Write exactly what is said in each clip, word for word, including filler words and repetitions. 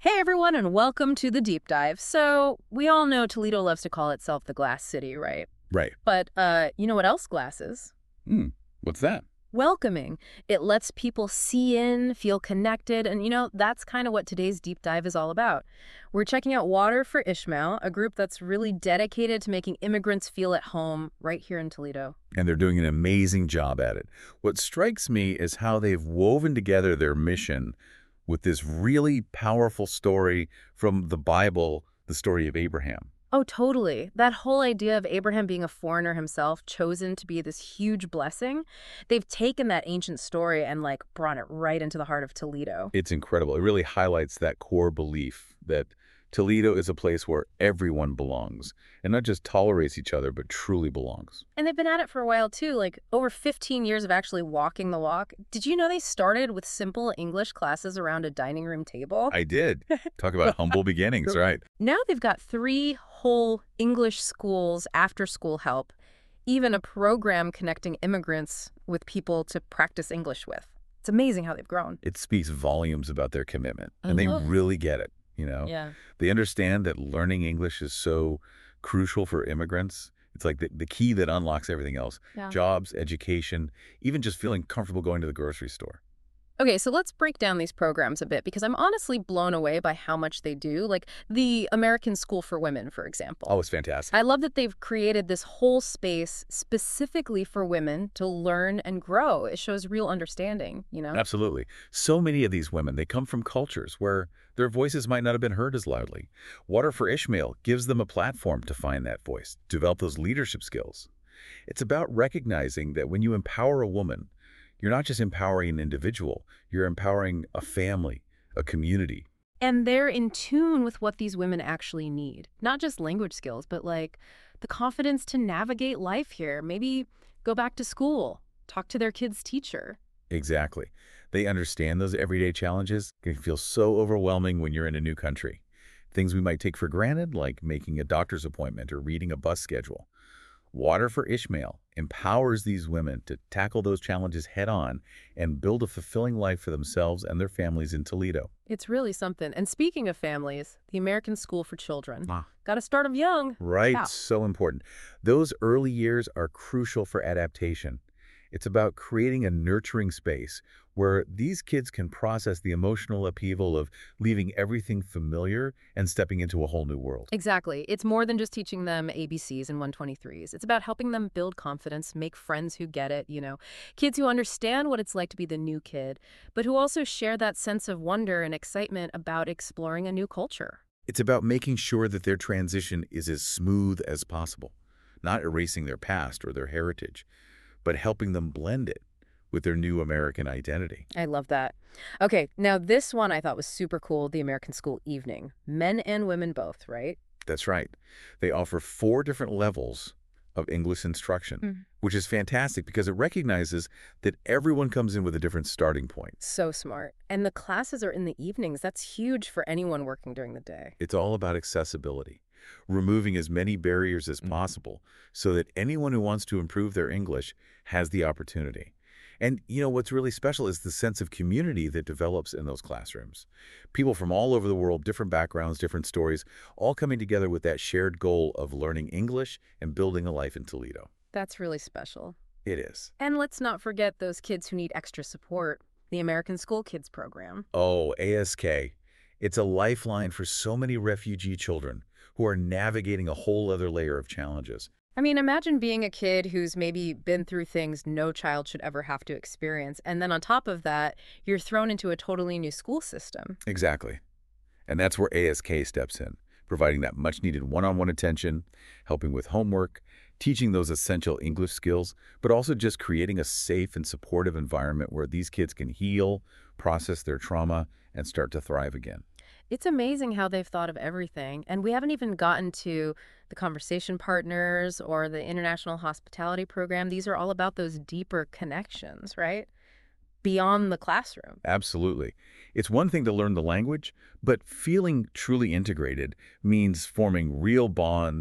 Hey everyone, and welcome to the deep dive. So, we all know Toledo loves to call itself the Glass City, right? Right. But uh, you know what else glass is? Hmm. What's that? Welcoming. It lets people see in, feel connected, and you know, that's kind of what today's deep dive is all about. We're checking out Water for Ishmael, a group that's really dedicated to making immigrants feel at home right here in Toledo. And they're doing an amazing job at it. What strikes me is how they've woven together their mission with this really powerful story from the Bible, the story of Abraham. Oh, totally. That whole idea of Abraham being a foreigner himself, chosen to be this huge blessing, they've taken that ancient story and like brought it right into the heart of Toledo. It's incredible. It really highlights that core belief that Toledo is a place where everyone belongs, and not just tolerates each other, but truly belongs. And they've been at it for a while too, like over fifteen years of actually walking the walk. Did you know they started with simple English classes around a dining room table? I did. Talk about humble beginnings, right? Now they've got three whole English schools, after-school help, even a program connecting immigrants with people to practice English with. It's amazing how they've grown. It speaks volumes about their commitment, and they Mhm. really get it, you know? Yeah. They understand that learning English is so crucial for immigrants. It's like the, the key that unlocks everything else. Yeah. Jobs, education, even just feeling comfortable going to the grocery store. Okay, so let's break down these programs a bit because I'm honestly blown away by how much they do. Like the American School for Women, for example. Oh, it's fantastic. I love that they've created this whole space specifically for women to learn and grow. It shows real understanding, you know? Absolutely. So many of these women, they come from cultures where their voices might not have been heard as loudly. Water for Ishmael gives them a platform to find that voice, develop those leadership skills. It's about recognizing that when you empower a woman, you're not just empowering an individual, you're empowering a family, a community. And they're in tune with what these women actually need. Not just language skills, but like the confidence to navigate life here. Maybe go back to school, talk to their kids' teacher. Exactly. They understand those everyday challenges. It can feel so overwhelming when you're in a new country. Things we might take for granted, like making a doctor's appointment or reading a bus schedule. Water for Ishmael empowers these women to tackle those challenges head on and build a fulfilling life for themselves and their families in Toledo. It's really something. And speaking of families, the American School for Children. Ah. Got to start them young. Right, Yeah. so important. Those early years are crucial for adaptation. It's about creating a nurturing space where these kids can process the emotional upheaval of leaving everything familiar and stepping into a whole new world. Exactly. It's more than just teaching them A B Cs and one twenty-threes. It's about helping them build confidence, make friends who get it, you know, kids who understand what it's like to be the new kid, but who also share that sense of wonder and excitement about exploring a new culture. It's about making sure that their transition is as smooth as possible, not erasing their past or their heritage, but helping them blend it with their new American identity. I love that. Okay, now this one I thought was super cool, the American School Evening. Men and women both, right? That's right. They offer four different levels of English instruction, Mhm. which is fantastic because it recognizes that everyone comes in with a different starting point. So smart. And the classes are in the evenings. That's huge for anyone working during the day. It's all about accessibility, removing as many barriers as possible so that anyone who wants to improve their English has the opportunity. And, you know, what's really special is the sense of community that develops in those classrooms. People from all over the world, different backgrounds, different stories, all coming together with that shared goal of learning English and building a life in Toledo. That's really special. It is. And let's not forget those kids who need extra support, the American School Kids program. Oh, A S K. It's a lifeline for so many refugee children who are navigating a whole other layer of challenges. I mean, imagine being a kid who's maybe been through things no child should ever have to experience. And then on top of that, you're thrown into a totally new school system. Exactly. And that's where A S K steps in, providing that much-needed one-on-one attention, helping with homework, teaching those essential English skills, but also just creating a safe and supportive environment where these kids can heal, process their trauma, and start to thrive again. It's amazing how they've thought of everything. And we haven't even gotten to the conversation partners or the international hospitality program. These are all about those deeper connections, right? Beyond the classroom. Absolutely. It's one thing to learn the language, but feeling truly integrated means forming real bonds,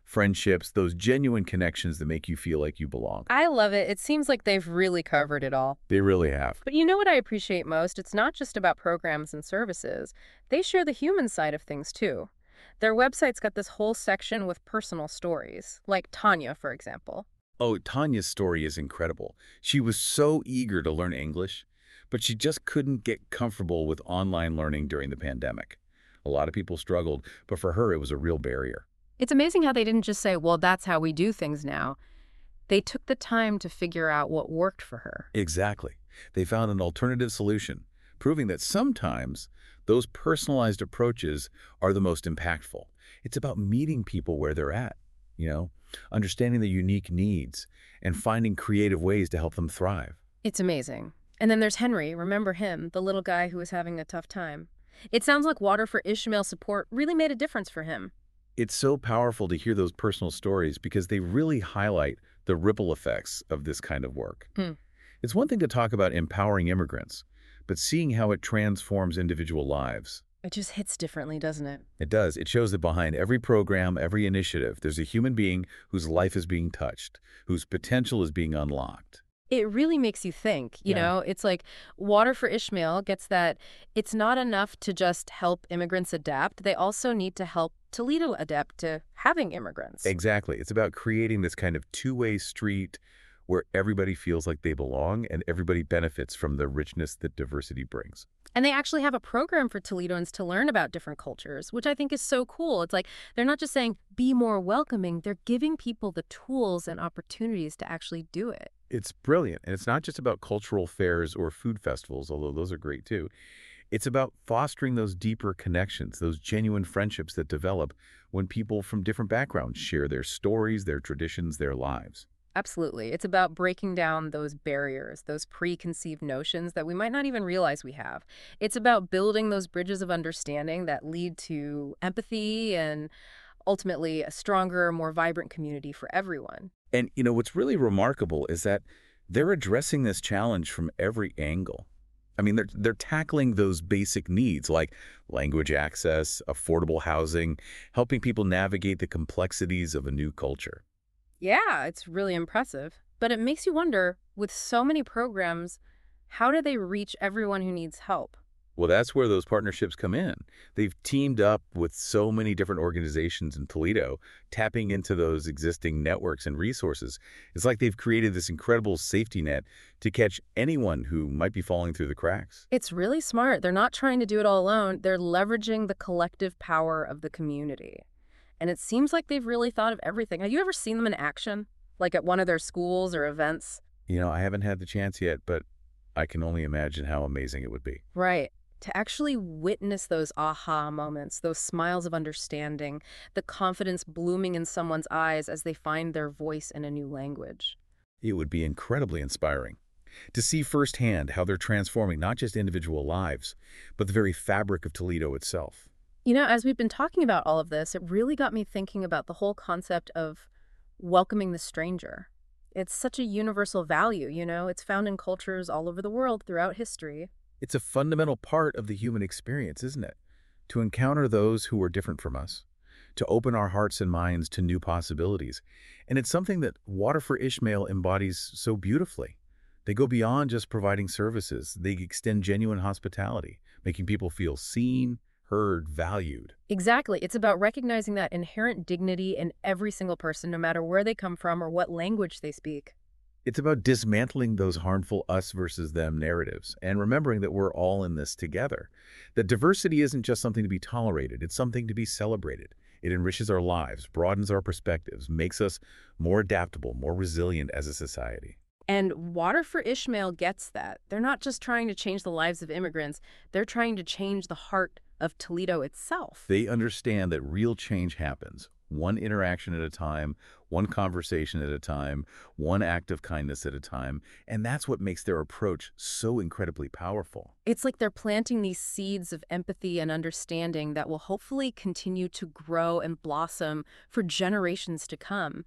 friendships, those genuine connections that make you feel like you belong. I love it. It seems like they've really covered it all. They really have. But you know what I appreciate most? It's not just about programs and services. They share the human side of things, too. Their website's got this whole section with personal stories, like Tanya, for example. Oh, Tanya's story is incredible. She was so eager to learn English, but she just couldn't get comfortable with online learning during the pandemic. A lot of people struggled, but for her, it was a real barrier. It's amazing how they didn't just say, well, that's how we do things now. They took the time to figure out what worked for her. Exactly. They found an alternative solution, proving that sometimes those personalized approaches are the most impactful. It's about meeting people where they're at, you know, understanding their unique needs and finding creative ways to help them thrive. It's amazing. And then there's Henry, remember him, the little guy who was having a tough time. It sounds like Water for Ishmael support really made a difference for him. It's so powerful to hear those personal stories because they really highlight the ripple effects of this kind of work. Hmm. It's one thing to talk about empowering immigrants, but seeing how it transforms individual lives. It just hits differently, doesn't it? It does. It shows that behind every program, every initiative, there's a human being whose life is being touched, whose potential is being unlocked. It really makes you think, you Yeah. know? It's like Water for Ishmael gets that it's not enough to just help immigrants adapt. They also need to help Toledo adapt to having immigrants. Exactly. It's about creating this kind of two-way street where everybody feels like they belong and everybody benefits from the richness that diversity brings. And they actually have a program for Toledoans to learn about different cultures, which I think is so cool. It's like they're not just saying, be more welcoming. They're giving people the tools and opportunities to actually do it. It's brilliant. And it's not just about cultural fairs or food festivals, although those are great too. It's about fostering those deeper connections, those genuine friendships that develop when people from different backgrounds share their stories, their traditions, their lives. Absolutely. It's about breaking down those barriers, those preconceived notions that we might not even realize we have. It's about building those bridges of understanding that lead to empathy and ultimately a stronger, more vibrant community for everyone. And, you know, what's really remarkable is that they're addressing this challenge from every angle. I mean, they're, they're tackling those basic needs like language access, affordable housing, helping people navigate the complexities of a new culture. Yeah, it's really impressive. But it makes you wonder, with so many programs, how do they reach everyone who needs help? Well, that's where those partnerships come in. They've teamed up with so many different organizations in Toledo, tapping into those existing networks and resources. It's like they've created this incredible safety net to catch anyone who might be falling through the cracks. It's really smart. They're not trying to do it all alone. They're leveraging the collective power of the community. And it seems like they've really thought of everything. Have you ever seen them in action? Like at one of their schools or events? You know, I haven't had the chance yet, but I can only imagine how amazing it would be. Right. To actually witness those aha moments, those smiles of understanding, the confidence blooming in someone's eyes as they find their voice in a new language. It would be incredibly inspiring to see firsthand how they're transforming not just individual lives, but the very fabric of Toledo itself. You know, as we've been talking about all of this, it really got me thinking about the whole concept of welcoming the stranger. It's such a universal value, you know? It's found in cultures all over the world throughout history. It's a fundamental part of the human experience, isn't it? To encounter those who are different from us, to open our hearts and minds to new possibilities. And it's something that Water for Ishmael embodies so beautifully. They go beyond just providing services. They extend genuine hospitality, making people feel seen, heard, valued. Exactly. It's about recognizing that inherent dignity in every single person, no matter where they come from or what language they speak. It's about dismantling those harmful us versus them narratives and remembering that we're all in this together. That diversity isn't just something to be tolerated, it's something to be celebrated. It enriches our lives, broadens our perspectives, makes us more adaptable, more resilient as a society. And Water for Ishmael gets that. They're not just trying to change the lives of immigrants, they're trying to change the heart of Toledo itself. They understand that real change happens, one interaction at a time, one conversation at a time, one act of kindness at a time, and that's what makes their approach so incredibly powerful. It's like they're planting these seeds of empathy and understanding that will hopefully continue to grow and blossom for generations to come.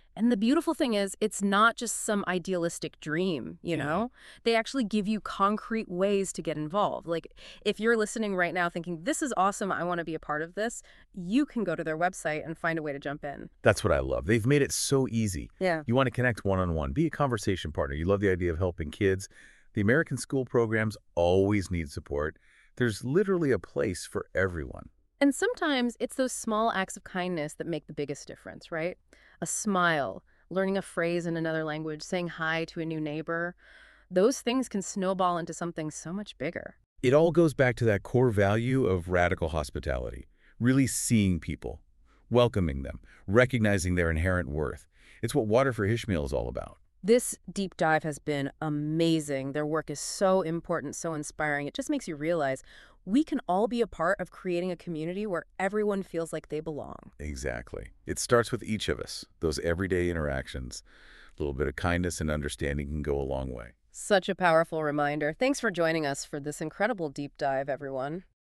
And the beautiful thing is, it's not just some idealistic dream, you Yeah. know? They actually give you concrete ways to get involved. Like, if you're listening right now thinking, this is awesome, I want to be a part of this, you can go to their website and find a way to jump in. That's what I love. They've made it so easy. Yeah. You want to connect one-on-one, be a conversation partner. You love the idea of helping kids. The American school programs always need support. There's literally a place for everyone. And sometimes it's those small acts of kindness that make the biggest difference, right? A smile, learning a phrase in another language, saying hi to a new neighbor. Those things can snowball into something so much bigger. It all goes back to that core value of radical hospitality, really seeing people, welcoming them, recognizing their inherent worth. It's what Water for Ishmael is all about. This deep dive has been amazing. Their work is so important, so inspiring. It just makes you realize we can all be a part of creating a community where everyone feels like they belong. Exactly. It starts with each of us, those everyday interactions. A little bit of kindness and understanding can go a long way. Such a powerful reminder. Thanks for joining us for this incredible deep dive, everyone.